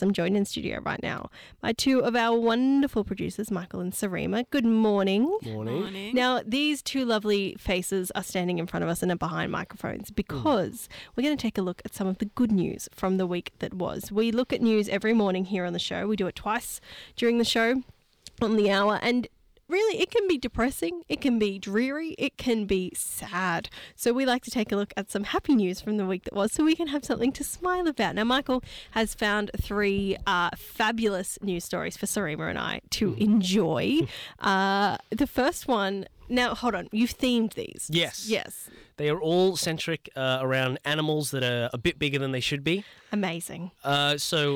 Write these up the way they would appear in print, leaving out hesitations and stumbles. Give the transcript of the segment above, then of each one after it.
I'm joined in studio right now by two of our wonderful producers, Michael and Sarima. Good morning. Morning. Now, these two lovely faces are standing in front of us and are behind microphones because we're going to take a look at some of the good news from the week that was. We look at news every morning here on the show. We do it twice during the show on the hour, and really, it can be depressing, it can be dreary, it can be sad. So we like to take a look at some happy news from the week that was so we can have something to smile about. Now, Michael has found three fabulous news stories for Sarima and I to enjoy. The first one... Now, hold on. You've themed these. Yes. They are all centric around animals that are a bit bigger than they should be. Amazing. I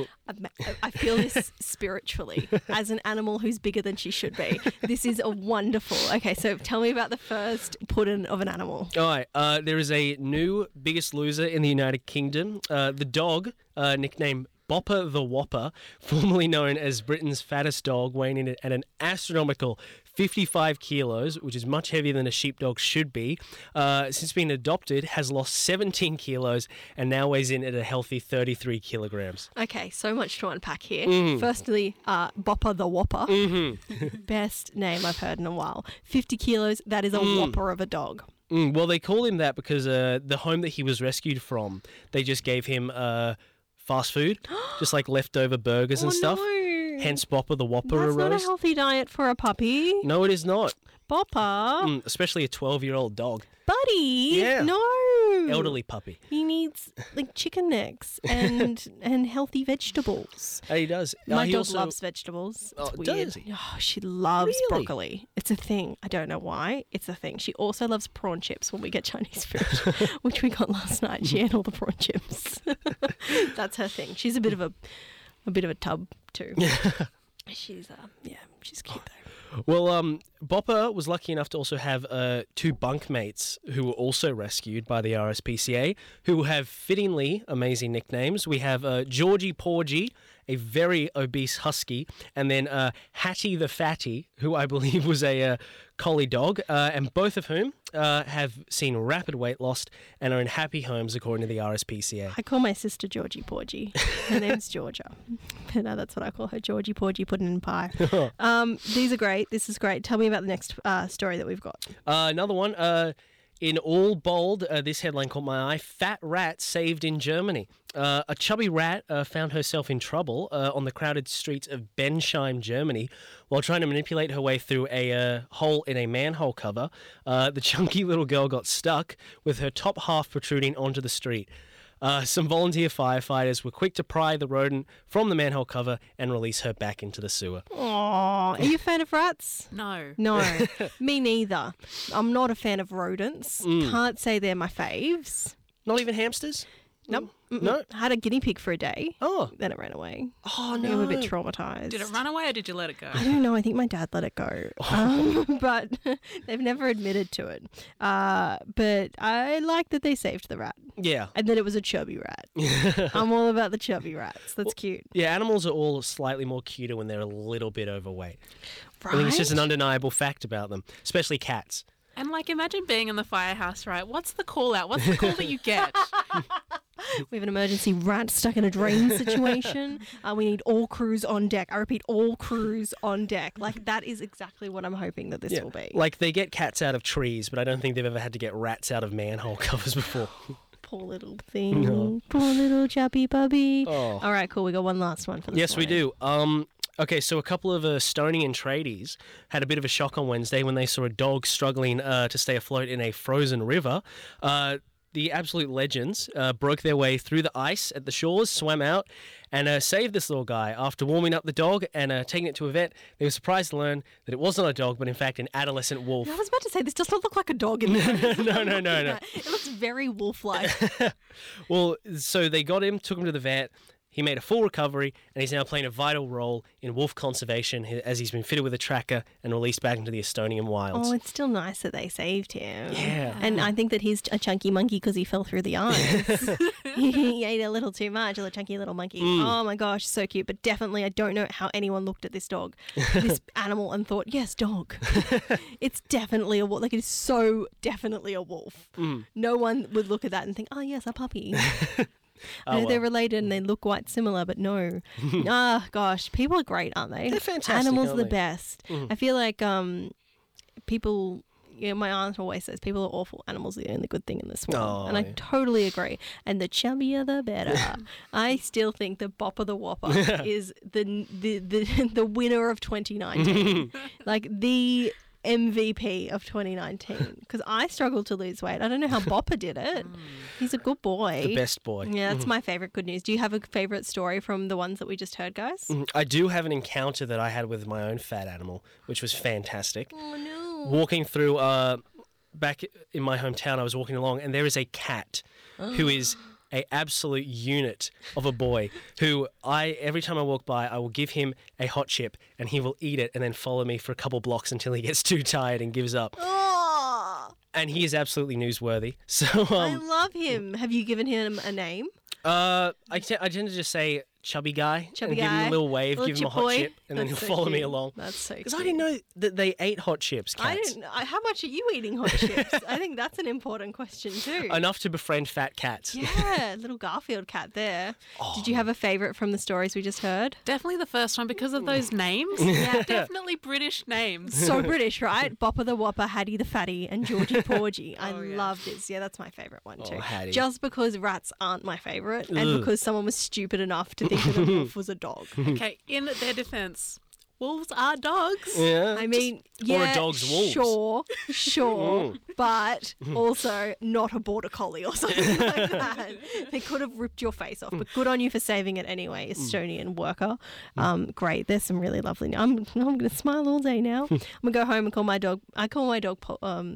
feel this spiritually as an animal who's bigger than she should be. This is a wonderful... Okay, so tell me about the first puddin' of an animal. All right. There is a new Biggest Loser in the United Kingdom. The dog, nicknamed Bopper the Whopper, formerly known as Britain's fattest dog, weighing in at an astronomical 55 kilos, which is much heavier than a sheepdog should be, since being adopted, has lost 17 kilos and now weighs in at a healthy 33 kilograms. Okay, so much to unpack here. Firstly, Bopper the Whopper. Best name I've heard in a while. 50 kilos, that is a whopper of a dog. Well, they call him that because the home that he was rescued from, they just gave him fast food, just like leftover burgers and stuff. No. Hence Bopper the Whopper That's arose. not a healthy diet for a puppy. No, it is not. Bopper. Especially a 12-year-old dog. Buddy. Yeah. No. Elderly puppy. He needs like chicken necks and healthy vegetables. He does. My he dog also loves vegetables. It's Oh, weird. does he? Oh, she loves Really? broccoli. It's a thing. I don't know why. It's a thing. She also loves prawn chips when we get Chinese food, which we got last night. She ate all the prawn chips. That's her thing. She's a bit of a tub too. She's she's cute though. Well, Bopper was lucky enough to also have two bunkmates who were also rescued by the RSPCA, who have fittingly amazing nicknames. We have Georgie Porgy, a very obese husky, and then Hattie the Fatty, who I believe was a collie dog, and both of whom have seen rapid weight loss and are in happy homes according to the RSPCA. I call my sister Georgie Porgy. Her name's Georgia. But no, that's what I call her, Georgie Porgy pudding and pie. These are great. This is great. Tell me about the next story that we've got. Another one, in all bold, this headline caught my eye. Fat rat saved in Germany. A chubby rat found herself in trouble on the crowded streets of Bensheim, Germany, while trying to manipulate her way through a hole in a manhole cover. The chunky little girl got stuck with her top half protruding onto the street. Some volunteer firefighters were quick to pry the rodent from the manhole cover and release her back into the sewer. Aww. Are you a fan of rats? No. No, me neither. I'm not a fan of rodents. Can't say they're my faves. Not even hamsters? Nope. No? I had a guinea pig for a day. Oh. Then it ran away. Oh, I'm a bit traumatized. Did it run away or did you let it go? I don't know. I think my dad let it go. But they've never admitted to it. But I like that they saved the rat. Yeah. And that it was a chubby rat. I'm all about the chubby rats. That's cute. Yeah, animals are all slightly more cuter when they're a little bit overweight. Right? I think it's just an undeniable fact about them, especially cats. And like, imagine being in the firehouse, right? What's the call out? What's the call that you get? We have an emergency rat stuck in a drain situation. We need all crews on deck. I repeat, all crews on deck. Like, that is exactly what I'm hoping that this will be. Like, they get cats out of trees, but I don't think they've ever had to get rats out of manhole covers before. Poor little thing. No. Poor little chubby puppy. Oh. All right, cool. We got one last one for this Yes, we do. Okay, so a couple of Estonian tradies had a bit of a shock on Wednesday when they saw a dog struggling to stay afloat in a frozen river. The absolute legends broke their way through the ice at the shores, swam out, and saved this little guy. After warming up the dog and taking it to a vet, they were surprised to learn that it wasn't a dog, but in fact an adolescent wolf. I was about to say, this does not look like a dog in the No. It looks very wolf-like. Well, so they got him, took him to the vet. He made a full recovery, and he's now playing a vital role in wolf conservation as he's been fitted with a tracker and released back into the Estonian wilds. Oh, it's still nice that they saved him. Yeah. And I think that he's a chunky monkey because he fell through the ice. He ate a little too much, a little chunky little monkey. Oh my gosh, so cute. But definitely, I don't know how anyone looked at this dog, this animal, and thought, yes, dog. It's definitely a wolf. Like, it is so definitely a wolf. No one would look at that and think, oh, yes, a puppy. I know well. they're related and they look quite similar, but no. Gosh, people are great, aren't they? They're fantastic, Animals are aren't the they? best. I feel like people. My aunt always says people are awful. Animals are the only good thing in this world. Oh, and I yeah. totally agree. And the chubbier, the better. I still think the Bopper the Whopper is the winner of 2019. Like the MVP of 2019. Because I struggled to lose weight. I don't know how Bopper did it. He's a good boy. The best boy. Yeah, that's my favourite good news. Do you have a favourite story from the ones that we just heard, guys? I do have an encounter that I had with my own fat animal, which was fantastic. Oh, no. Walking through, back in my hometown, I was walking along, and there is a cat who is a absolute unit of a boy who every time I walk by, I will give him a hot chip and he will eat it and then follow me for a couple blocks until he gets too tired and gives up. Oh, And he is absolutely newsworthy. So I love him. Have you given him a name? I tend to just say chubby guy Chubby and give him guy. a little wave, Little give him a chip hot boy. chip, and then That's he'll so follow me cute. along. That's so cute. Because I didn't know that they ate hot chips, cats. I didn't. How much are you eating hot chips? I think that's an important question too. Enough to befriend fat cats. Yeah, little Garfield cat there. Did you have a favourite from the stories we just heard? Definitely the first one because of those names. Yeah, definitely British names. So British, right? Bopper the Whopper, Hattie the Fatty, and Georgie Porgy. I Oh, yeah. love this. Yeah, that's my favourite one too. Hattie. Just because rats aren't my favourite, and Ugh. because someone was stupid enough to think that a wolf was a dog. Okay, in their defense, wolves are dogs. Yeah. I mean, Or a yeah, dog's wolves. sure, but also not a border collie or something like that. They could have ripped your face off, but good on you for saving it anyway, Estonian worker. Great. There's some really lovely. I'm going to smile all day now. I'm gonna go home and call my dog. I call my dog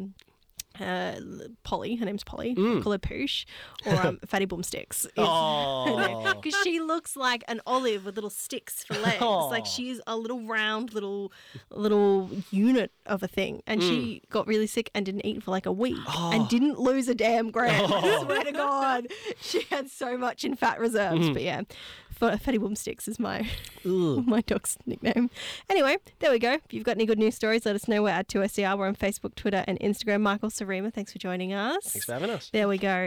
Polly. Her name's Polly. I call her Poosh or Fatty Boomsticks. Oh. Because she looks like an olive with little sticks for legs. Aw. Like she's a little round little unit of a thing. And she got really sick and didn't eat for like a week and didn't lose a damn gram. I swear to God. She had so much in fat reserves. But yeah, Fatty Boomsticks is my my dog's nickname. Anyway, there we go. If you've got any good news stories, let us know. We're at 2SCR. We're on Facebook, Twitter and Instagram. Michael Sarima, thanks for joining us. Thanks for having us. There we go.